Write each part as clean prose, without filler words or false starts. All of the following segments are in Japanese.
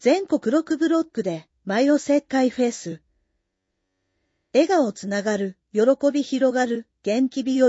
全国6ブロックでマイおせっかいフェス。笑顔つながる、喜び広がる、元気日和。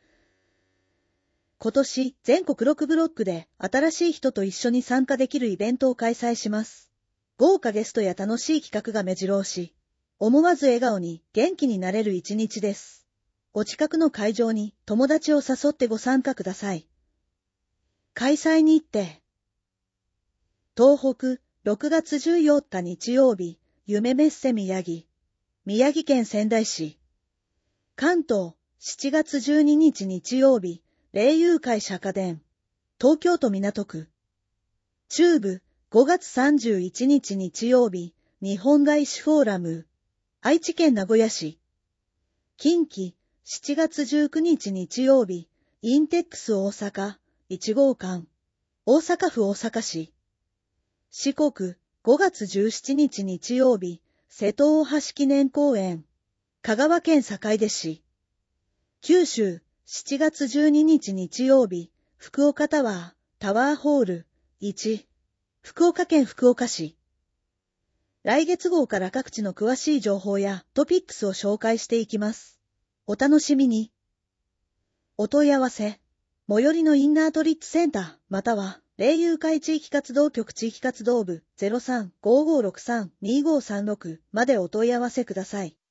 今年、全国6ブロックで新しい人と一緒に参加できるイベントを開催します。豪華ゲストや楽しい企画が目白押し。思わず笑顔に元気になれる一日です。お近くの会場に友達を誘ってご参加ください。開催日程。東北、6月14日日曜日、夢メッセ宮城。宮城県仙台市。関東、7月12日日曜日、霊友会釈迦殿。東京都港区。中部、5月31日日曜日、日本大師フォーラム。愛知県名古屋市。近畿、7月19日日曜日、インテックス大阪、1号館。大阪府大阪市。四国、5月17日日曜日、瀬戸大橋記念公園。香川県坂出市。九州、7月12日日曜日、福岡タワー、タワーホール、1。福岡県福岡市。来月号から各地の詳しい情報やトピックスを紹介していきます。お楽しみに。お問い合わせ。最寄りのインナートリッツセンター、または、霊友会地域活動局地域活動部 03-5563-2536 までお問い合わせください。